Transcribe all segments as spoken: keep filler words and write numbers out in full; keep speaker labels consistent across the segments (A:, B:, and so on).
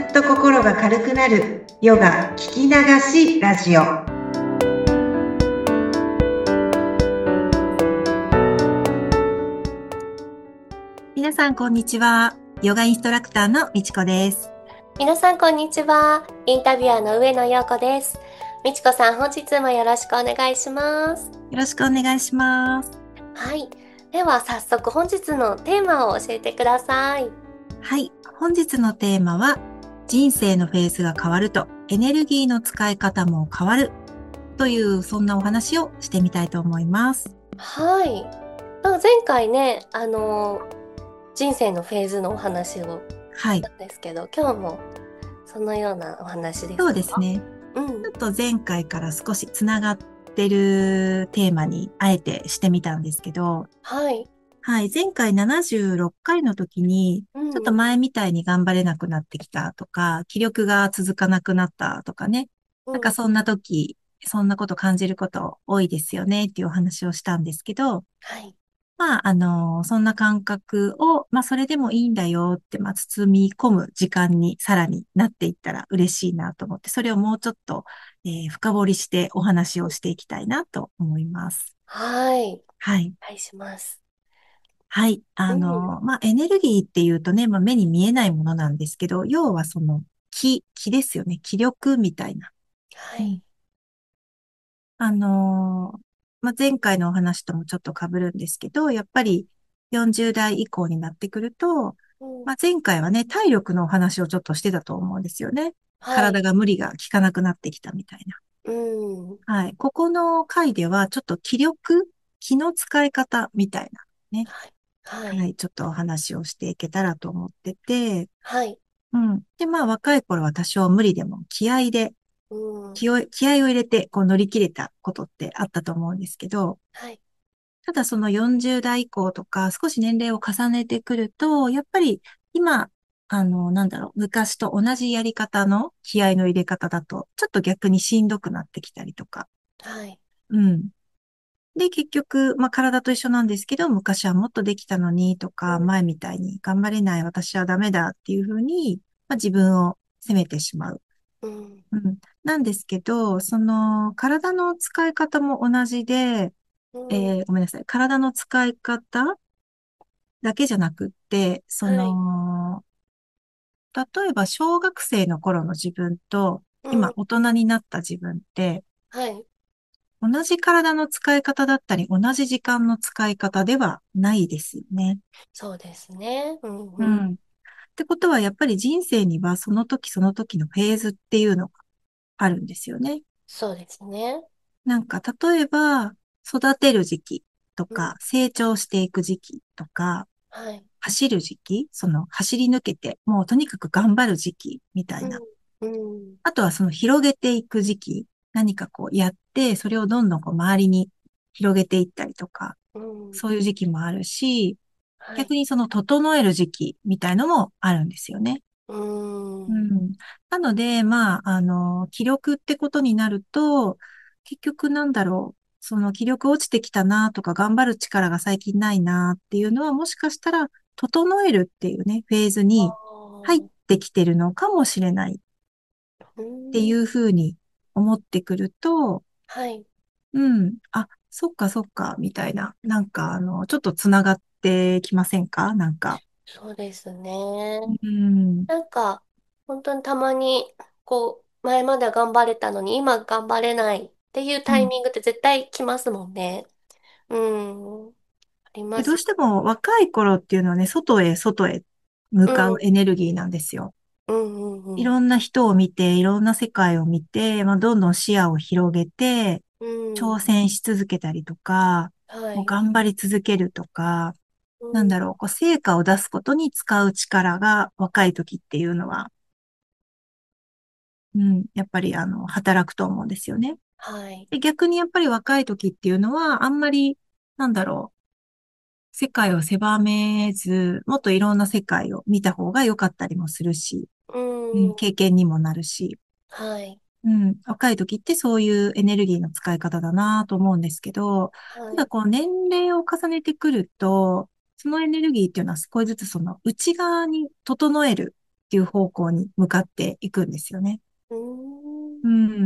A: っと心が軽くなるヨガ聞き流しラジオ。皆さんこんにちは。ヨガインストラクターのみちこです。
B: 皆さんこんにちは。インタビュアーの上野陽子です。みちこさん、本日もよろしくお願いします。
A: よろしくお願いします。
B: はい。では早速本日のテーマを教えてください。
A: はい。本日のテーマは、人生のフェーズが変わるとエネルギーの使い方も変わるという、そんなお話をしてみたいと思います。
B: はい。なんか前回ね、あのー人生のフェーズのお話を
A: はい。
B: したんですけど、今日もそのようなお話で
A: そう
B: すか？
A: ですね。
B: うん。
A: ちょっと前回から少しつながってるテーマにあえてしてみたんですけど、
B: はい。
A: はい、前回ななじゅうろっかいの時に、ちょっと
B: うん。
A: 前みたいに頑張れなくなってきたとか、気力が続かなくなったとかね、
B: うん。
A: なんかそんな時、そんなこと感じること多いですよねっていうお話をしたんですけど、
B: はい。
A: まあ、あの、そんな感覚を、まあ、それでもいいんだよって、まあ、包み込む時間にさらになっていったら嬉しいなと思って、それをもうちょっと、えー深掘りしてお話をしていきたいなと思います。
B: はい。
A: はい。
B: お願いします。
A: はい。
B: うん。
A: あの、まあ、エネルギーっていうとね、まあ、目に見えないものなんですけど、要はその気、気ですよね。気力みたいな。うん。
B: はい。
A: あのーまあ、前回のお話ともちょっと被るんですけど、やっぱりよんじゅう代以降になってくると、
B: うん。
A: まあ、前回はね、体力のお話をちょっとしてたと思うんですよね。
B: はい。
A: 体が無理が効かなくなってきたみたい
B: うん。
A: な。はい。ここの回では、ちょっと気力、気の使い方みたいなね。
B: はい。はい。
A: はい。ちょっとお話をしていけたらと思ってて、
B: はい。
A: うん。で、まあ、若い頃は多少無理でも気合で、
B: うん。
A: 気を、気合を入れて、こう乗り切れたことってあったと思うんですけど、
B: はい。
A: ただそのよんじゅう代以降とか少し年齢を重ねてくると、やっぱり今、あの、なんだろう、昔と同じやり方の気合の入れ方だと、ちょっと逆にしんどくなってきたりとか。
B: はい。
A: うん。で、結局、まあ体と一緒なんですけど、昔はもっとできたのにとか、
B: うん。
A: 前みたいに頑張れない私はダメだっていうふうに、まあ自分を責めてしまう。
B: うん。
A: うん。なんですけど、その体の使い方も同じで、
B: うん。
A: えーごめんなさい。体の使い方だけじゃなくって、そ
B: はい。
A: の、例えば小学生の頃の自分と、
B: うん。
A: 今大人になった自分って、
B: はい。
A: 同じ体の使い方だったり、同じ時間の使い方ではないですよね。
B: そうですね。うん。うん。
A: うん。ってことは、やっぱり人生にはその時その時のフェーズっていうのがあるんですよね。
B: そうですね。
A: なんか、例えば、育てる時期と
B: うん。
A: か、成長していく時期とか、
B: はい。
A: 走る時期、その走り抜けて、もうとにかく頑張る時期みたいな。
B: うん。うん。
A: あとはその広げていく時期、何かこうやって、それをどんどんこう周りに広げていったりとか、
B: うん。
A: そういう時期もあるし、
B: はい。
A: 逆にその整える時期みたいのもあるんですよね。
B: うん。
A: うん。なので、まあ、あの、気力ってことになると、結局なんだろう。その気力落ちてきたなとか、頑張る力が最近ないなっていうのは、もしかしたら、整えるっていうね、フェーズ
B: あ
A: に入っ
B: あ。
A: てきてるのかもしれないっ
B: うん。
A: ていうふうに思ってくると、
B: はい。
A: うん、あ、そっかそっか、みたいな。なんか、あの、ちょっとつながってきませんかなんか。
B: そうですね。
A: うん、
B: なんか、本当にたまに、こう、前までは頑張れたのに、今頑張れないっていう
A: うん。
B: タイミングって絶対来ますもんね。うん。あり
A: で、
B: ます。
A: どうしても若い頃っていうのはね、外へ外へ向
B: うん。
A: かうエネルギーなんですよ。
B: うんうんうん。
A: いろんな人を見て、いろんな世界を見て、まあ、どんどん視野を広げて、
B: うん。
A: 挑戦し続けたりとか、もう
B: はい。
A: 頑張り続けるとか、
B: うん。
A: なんだろう、こう成果を出すことに使う力が若い時っていうのは、うん、やっぱりあの、働くと思うんですよね。
B: はい。
A: で、逆にやっぱり若い時っていうのは、あんまり、なんだろう、世界を狭めず、もっといろんな世界を見た方が良かったりもするし、
B: う
A: うん、
B: ん。
A: 経験にもなるし、
B: はい。
A: うん、若い時ってそういうエネルギーの使い方だなと思うんですけど、
B: はい。
A: ただこう年齢を重ねてくると、そのエネルギーっていうのは少しずつその内側に整える。 っていう方向に向かっていくんですよね。
B: うーん。
A: うん、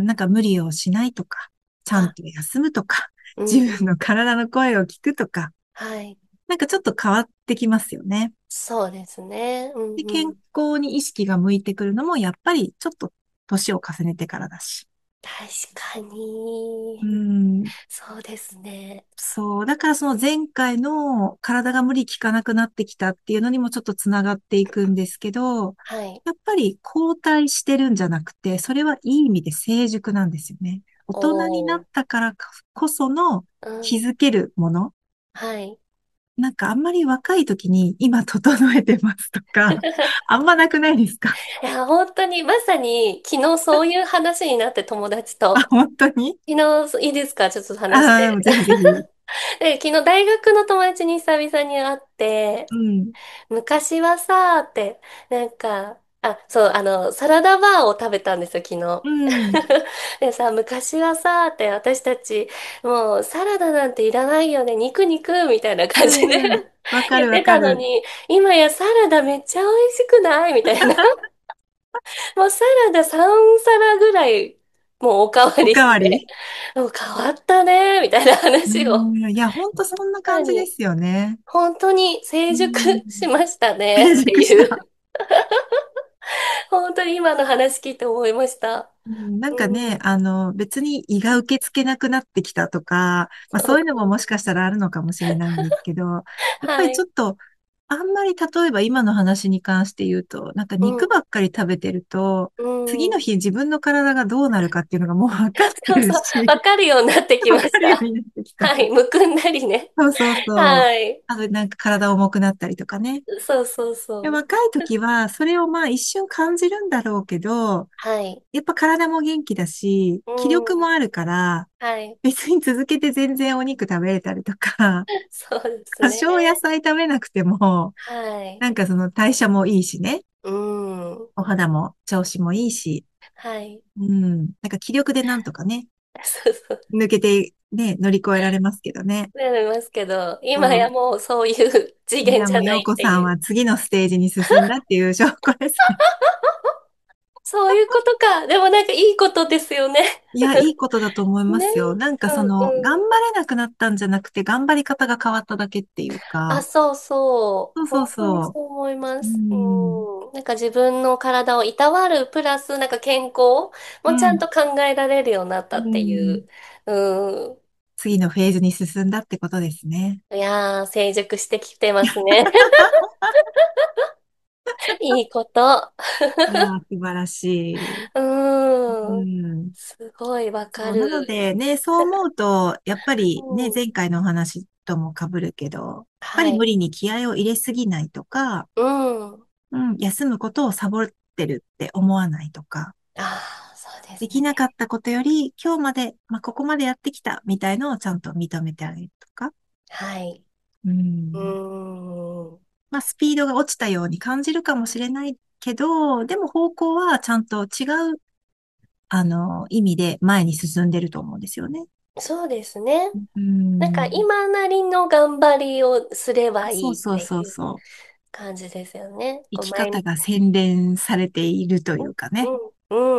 A: なんか無理をしないとか、ちゃん
B: あ、
A: と休むとか、
B: うん。
A: 自分の体の声を聞くとか、
B: はい。
A: なんかちょっと変わってきますよね。
B: そうですね。う
A: で、健
B: んうん。
A: 康に意識が向いてくるのも、やっぱりちょっと年を重ねてからだし。
B: 確か
A: う
B: に。
A: ん、
B: そうですね。
A: そう。だからその前回の体が無理効かなくなってきたっていうのにもちょっとつながっていくんですけど、
B: はい。
A: やっぱり後退してるんじゃなくて、それはいい意味で成熟なんですよね。大人にな
B: おー。
A: ったからこその
B: うん。
A: 気づけるもの。
B: はい。
A: なんかあんまり若い時に今整えてますとか、あんまなくないですか？
B: いや、本当に、まさに、昨日そういう話になって友達
A: あ、
B: と。
A: 本当に？
B: 昨日、いいですかちょっと話し
A: ああー、
B: て。
A: ぜひぜひ。
B: で、昨日大学の友達に久々に会って、
A: うん、
B: 昔はさーって、なんか、あ、そう、あの、サラダバーを食べたんですよ、昨日。
A: うん、
B: でさ、昔はさーって、私たち、もう、サラダなんていらないよね、肉肉みたいな感じで
A: うん、うん。わかる
B: 言って
A: わかる。
B: たのに、今やサラダめっちゃ美味しくないみたいな。もうサラダさん皿ぐらい、もうおかわ
A: お
B: り
A: かわり。
B: して、もう変わったね、みたいな
A: う
B: 話を。
A: ん、いや、ほんとそんな感じで
B: 確かに、
A: すよね。
B: 本当に成
A: う
B: 熟
A: ん、
B: しましたね
A: 成
B: って
A: 熟した。
B: いう。本当に今の話聞いて思いました。
A: うん、なんかね、
B: うん。
A: あの、別に胃が受け付けなくなってきたとか、まあそういうのももしかしたらあるのかもしれないんですけど、やっぱ
B: はい。
A: りちょっと、あんまり例えば今の話に関して言うと、なんか
B: うん。
A: 肉ばっかり食べてると、
B: うん。
A: 次の日自分の体がどうなるかっていうのがもう分かって
B: そうそう。
A: るし、
B: わかるようになってきま
A: 分か
B: した。
A: るようになってきた。
B: はい。むくんだりね。
A: そうそうそう。
B: はい。
A: あとなんか体重くなったりとかね。
B: そうそう
A: で、
B: そう。
A: 若い時は、それをまあ一瞬感じるんだろうけど、
B: はい。
A: やっぱ体も元気だし、
B: う
A: 気力
B: ん。
A: もあるから、
B: はい。
A: 別に続けて全然お肉食べれたりとか、
B: そうです
A: 多
B: ね。
A: 少野菜食べなくても、
B: はい。
A: なんかその代謝もいいしね、
B: うん。
A: お肌も調子もいいし、
B: はい。
A: うん、なんか気力でなんとかね、
B: そうそう。
A: 抜けてね、乗り越えられますけどね。
B: なりますけど、今や
A: そ
B: もうそういう次
A: う。いや、
B: 元じゃない
A: もう陽子
B: っていう。
A: さんは次のステージに進んだっていう証拠ですね。
B: そういうことか。でもなんかいいことですよね。
A: いや、いいことだと思いま
B: ね。
A: すよ。なんか
B: うん
A: その、頑
B: うん。
A: 張れなくなったんじゃなくて、頑張り方が変わっただけっていう
B: あ、
A: か、
B: そうそう。
A: そうそう
B: 本当に
A: そ
B: そう思いま
A: う。う
B: す。
A: ん、
B: うん。なんか自分の体をいたわるプラス、なんか健康もちゃん
A: うん、
B: と考えられるようになっ
A: う
B: たってい
A: ん。
B: う。うん。
A: 次のフェーズに進んだってことですね。
B: いやー、成熟してきてますね。いいこと。
A: いやー、素晴らしい。う
B: うん。
A: ん。
B: すごいわか
A: そう、なの
B: る。
A: でね、そう思うと、やっぱりね、
B: うん。
A: 前回のお話とも被るけど、やっぱ
B: はい。
A: り無理に気合を入れすぎないとか、
B: うん。
A: うん、休むことをサボってるって思わないとか、
B: ああ、そうですね。
A: できなかったことより、今日まで、まあ、ここまでやってきたみたいのをちゃんと認めてあげるとか、
B: はい。
A: う
B: う
A: ん。
B: ーん。
A: まあ、スピードが落ちたように感じるかもしれないけど、でも方向はちゃんと違う、あの、意味で前に進んでると思うんですよね。
B: そうですね。
A: う
B: なんか
A: ん。
B: 今なりの頑張りをすればいいっ
A: そうそう
B: ていう
A: そうそう。
B: 感じですよね。
A: 生
B: こう毎日。
A: き方が洗練されているというかね。
B: うん、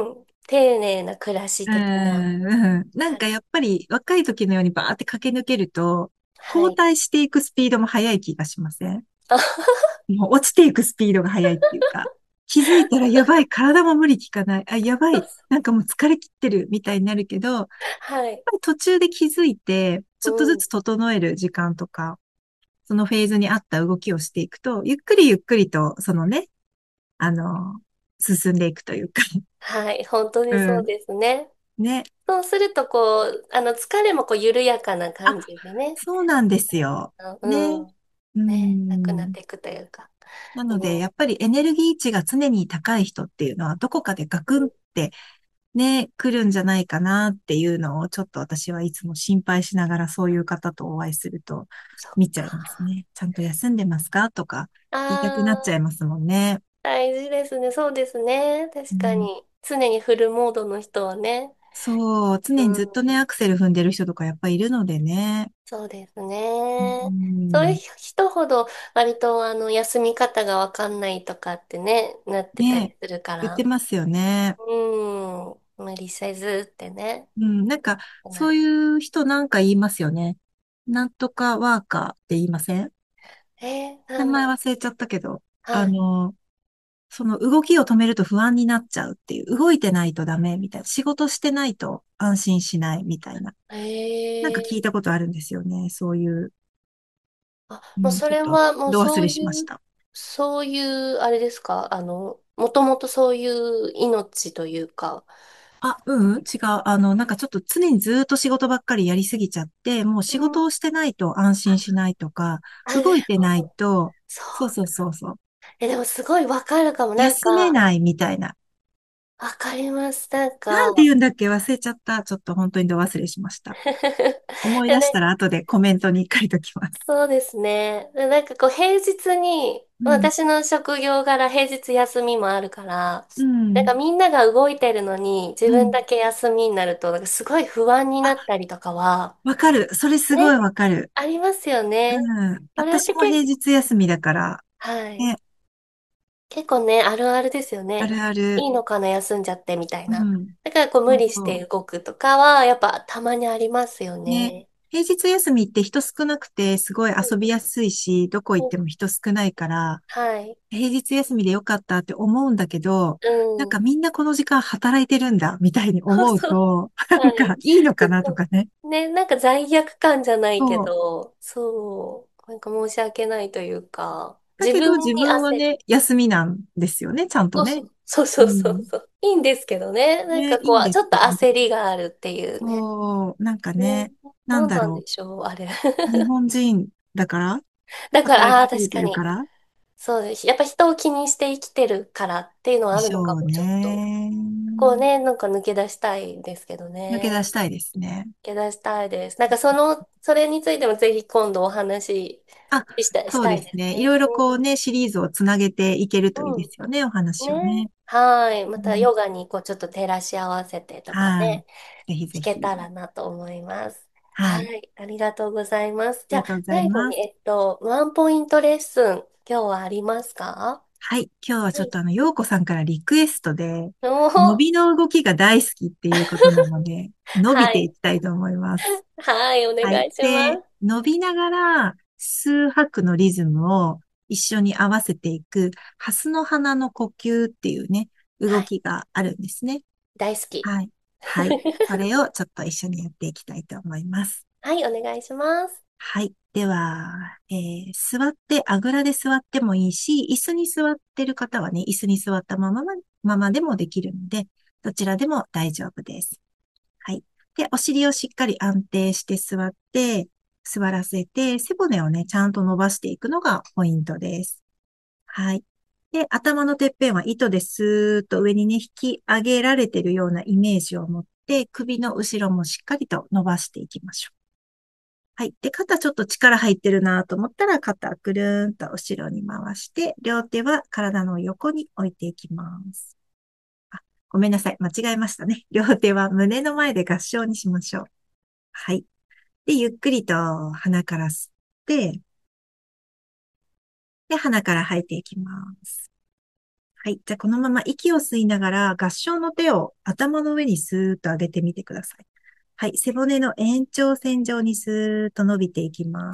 B: うん。丁寧な暮らし
A: う
B: 的な。
A: ん、うん。なん
B: はい。
A: かやっぱり若い時のようにバーって駆け抜けると、後
B: はい。
A: 退していくスピードも速い気がしません？
B: あ、
A: もう落ちていくスピードが速いっていうか、気づいたらやばい、体も無理効かない。あ、やばい、なんかもう疲れ切ってるみたいになるけど、やっ
B: はい。
A: ぱり途中で気づいて、ちょっとず
B: うん。
A: つ整える時間とか、そのフェーズに合った動きをしていくと、ゆっくりゆっくりと、そのね、あの、進んでいくというか、
B: はい。本当
A: う
B: にそう
A: ん。
B: ですね。
A: ね。
B: そうすると、こう、あの、疲れもこう、緩やかな
A: あ、
B: 感じでね。
A: そうなんですよ。ね。
B: うん。
A: う
B: ね。なくなっ
A: ん。
B: ていくというか。うん。
A: なので、やっぱりエネルギー値が常に高い人っていうのは、どこかでガクンってね、来るんじゃないかなっていうのを、ちょっと私はいつも心配しながらそういう方とお会いすると
B: そっ
A: 見ちゃいます
B: か。
A: ね。ちゃんと休んでますかとか言いたくなっちゃい
B: ああ、
A: ますもんね。
B: 大事ですね。そうですね。確か
A: うん、
B: に。常にフルモードの人はね。
A: そう、常
B: う
A: にずっとね、
B: ん。
A: アクセル踏んでる人とかやっぱいるのでね。
B: そうです
A: う
B: ね。そういう
A: ん。
B: 人ほど割とあの休み方がわかんないとかってね、なってたり
A: ねえ、
B: するか
A: 言って
B: ら。
A: ますよね。
B: うん。無理せずってね。
A: うん、なんか、
B: なる。
A: そういう人なんか言いますよね。なんとかワーカーって言いません？
B: えー、な
A: 名
B: んだ。
A: 前忘れちゃったけど、あ
B: はい。
A: の、その動きを止めると不安になっちゃうっていう、動いてないとダメみたいな、仕事してないと安心しないみたいな、なんか聞い
B: えー、
A: たことあるんですよね。そういう、
B: あ、もう
A: うん、
B: それ
A: ちょっと、
B: はもう
A: ど忘れ
B: そういう、
A: しました。
B: そういう、あれですか？あの、もともとそういう命というか。
A: あ、うん、違う。あの、なんかちょっと常にずっと仕事ばっかりやりすぎちゃって、もう仕
B: うん。
A: 事をしてないと安心しないとか、
B: あ、で
A: 動いてない
B: も、
A: と、
B: そう。
A: そうそうそうそう、
B: え、でもすごいわかるかも。なん
A: 休め
B: か、
A: ないみたいな。
B: わかります。なん
A: なんて
B: か、
A: 言うんだっけ忘れちゃった。ちょっと本当にど忘れしました。思い出した
B: でね、
A: ら後でコメントに書いときます。
B: そうですね。でなんかこう平日に、
A: うん。
B: 私の職業柄平日休みもあるから、
A: うん。
B: なんかみんなが動いてるのに自
A: うん。
B: 分だけ休みになると、なんかすごい不安にな
A: あ、
B: ったりとかは、
A: わかる。それすごい
B: ね、
A: わかる。
B: ありますよね。
A: うん。
B: これっ
A: 私も平
B: て結構、
A: 日休みだから、
B: はい。
A: ね、
B: 結構ね、あるあるですよ
A: あ
B: ね。
A: るある。
B: いいのかな、休んじゃってみたいな。
A: うん。
B: だからこう無理し
A: そうそう。
B: て動くとかは、やっぱたまにありますよ
A: ね。
B: ね。
A: 平日休みって人少なくてすごい遊びやすいし、どこ行っても人少ないから、
B: はい。
A: 平日休みでよかったって思うんだけど、
B: うん。
A: なんかみんなこの時間働いてるんだ、みたいに思う
B: そうそう。
A: と、なん
B: はい。
A: かいいのか
B: ちょっと、
A: なとかね。
B: ね、なんか罪悪感じゃないけ
A: そう。
B: ど、そう、なんか申し訳ないというか、
A: だけ
B: 自分
A: ど自
B: に焦る。
A: 分はね、休みなんですよね、ちゃんとね。
B: そうそう、そうそうそう
A: うん。
B: そう。いいんですけどね。なん
A: ね、
B: かこう、
A: いいんです
B: ちょっと
A: けど。
B: 焦りがあるっていうね。
A: そう、なんか
B: ね、
A: ね、なん
B: なんなん
A: だろ
B: でしょう、あれ。
A: う。日本人だから
B: だから、ああー、
A: 働きすぎ
B: 確かに。
A: てるから
B: そうです。やっぱ人を気にして生きてるからっていうのは
A: で
B: あるのかも、
A: しょう
B: ちょっと。
A: ね。
B: こうね、なんか抜け出したいですけど
A: 抜け
B: ね。
A: 出したいですね。
B: 抜け出したいです。なんかその、それについてもぜひ今度お話
A: あ、
B: ししたい、し
A: そう
B: たい
A: ですね。い
B: ですね。
A: ろいろこうね、シリーズをつなげていけるといい
B: うん。
A: ですよね、お
B: うん。ね。
A: 話をね。
B: はい。ま
A: うん、
B: たヨガにこうちょっと照らし合わせてとか
A: はい。
B: ね、
A: ぜひぜ
B: 聞けた
A: ひ。
B: らなと思います。
A: はい。
B: はい。ありがとうございます。じゃあ、
A: ありがとうござい
B: 最後に、
A: ます。
B: えっと、ワンポイントレッスン、今日はありますか？
A: はい。今日は
B: はい。
A: ちょっとあの、ようこさんからリクエストで、
B: おー、
A: 伸びの動きが大好きっていうことなので、伸びてい
B: はい。
A: きたいと思います。
B: はい、お願
A: はい。
B: いしま
A: で、
B: す。
A: 伸びながら、数拍のリズムを一緒に合わせていく、ハスの花の呼吸っていうね、動
B: はい。
A: きがあるんですね。
B: 大好き。
A: はい。はい。それをちょっと一緒にやっていきたいと思います。
B: はい、お願いします。
A: はい。では、えー座って、あぐらで座ってもいいし、椅子に座ってる方はね、椅子に座ったままま、ままでもできるので、どちらでも大丈夫です。はい。で、お尻をしっかり安定して座って、座らせて、背骨をね、ちゃんと伸ばしていくのがポイントです。はい。で、頭のてっぺんは糸でスーッと上にね、引き上げられているようなイメージを持って、首の後ろもしっかりと伸ばしていきましょう。はい。で、肩ちょっと力入ってるなと思ったら、肩ぐるーんと後ろに回して、両手は体の横に置いていきます。あ、ごめんなさい。間違えましたね。両手は胸の前で合掌にしましょう。はい。で、ゆっくりと鼻から吸って、で、鼻から吐いていきます。はい。じゃあ、このまま息を吸いながら、合掌の手を頭の上にスーッと上げてみてください。はい。背骨の延長線上にスーッと伸びていきます。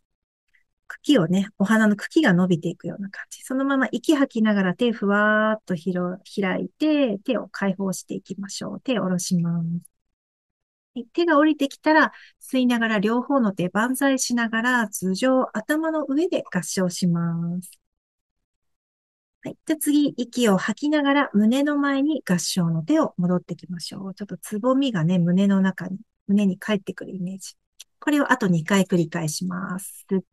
A: 茎をね、お花の茎が伸びていくような感じ。そのまま息吐きながら手ふわーっと広開いて、手を解放していきましょう。手を下ろします。はい。手が降りてきたら、吸いながら両方の手万歳しながら、頭上、頭の上で合掌します。はい。じゃあ次、息を吐きながら胸の前に合掌の手を戻ってきましょう。ちょっとつぼみがね、胸の中に、胸に帰ってくるイメージ。これをあとにかい繰り返します。吸って、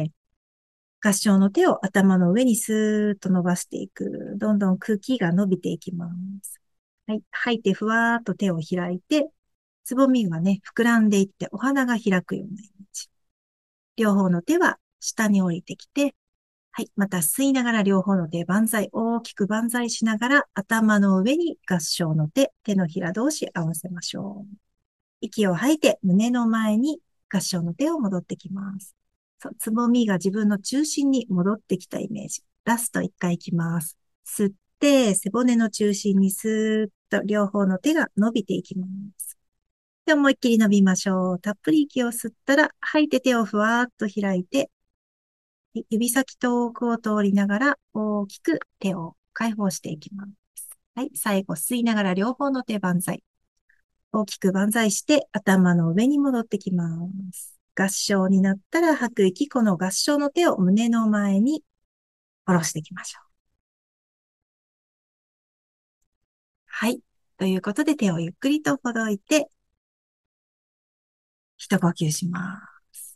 A: 合掌の手を頭の上にスーッと伸ばしていく。どんどん空気が伸びていきます。はい。吐いてふわーっと手を開いて、つぼみがね、膨らんでいってお花が開くようなイメージ。両方の手は下に降りてきて、はい。また吸いながら両方の手万歳、大きく万歳しながら頭の上に合掌の手、手のひら同士合わせましょう。息を吐いて胸の前に合掌の手を戻ってきます。そう、つぼみが自分の中心に戻ってきたイメージ。ラストいっかいいきます。吸って、背骨の中心にスーッと両方の手が伸びていきます。で、思いっきり伸びましょう。たっぷり息を吸ったら、吐いて手をふわーっと開いて、指先と奥を通りながら大きく手を解放していきます。はい。最後、吸いながら両方の手万歳。大きく万歳して頭の上に戻ってきます。合掌になったら吐く息、この合掌の手を胸の前に下ろしていきましょう。はい。ということで手をゆっくりとほどいて、一呼吸します。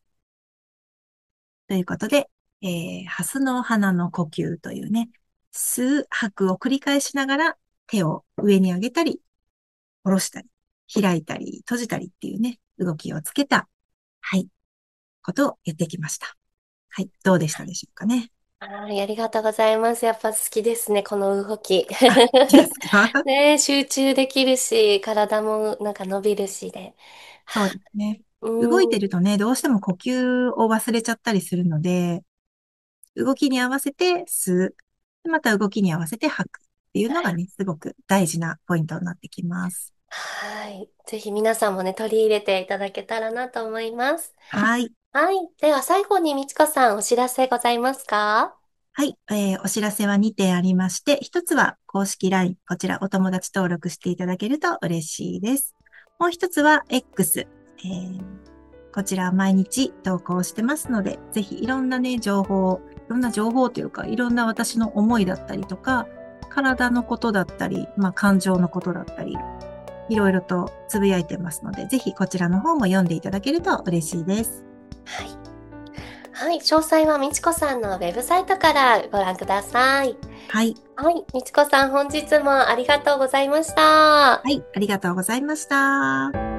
A: ということで、えー、ハスの花の呼吸というね、吸う、吐くを繰り返しながら手を上に上げたり、下ろしたり、開いたり、閉じたりっていうね、動きをつけた、はい、ことをやってきました。はい、どうでしたでしょうかね。
B: はい、ありがとうございます。やっぱ好きですね、この動き。
A: あ、好きですか？
B: ねえ、集中できるし、体もなんか伸びるしで。
A: そう
B: は
A: ですね。動い
B: うん。
A: てるとね、どうしても呼吸を忘れちゃったりするので、動きに合わせて吸う。また動きに合わせて吐くっていうのがね、すごく大事なポイントになってきます。
B: はい。ぜひ皆さんもね、取り入れていただけたらなと思います。
A: はい。
B: はい。では最後にみちこさんお知らせございますか？
A: はい。えーお知らせはにてんありまして、ひとつは公式 ライン、こちらお友達登録していただけると嬉しいです。もう一つは X、えーこちら毎日投稿してますので、ぜひいろんなね、情報、いろんな情報というか、いろんな私の思いだったりとか、体のことだったり、まあ感情のことだったり、いろいろとつぶやいてますので、ぜひこちらの方も読んでいただけると嬉しいです。
B: はい。はい。詳細はみちこさんのウェブサイトからご覧ください。
A: はい。
B: はい。みちこさん本日もありがとうございました。
A: はい。ありがとうございました。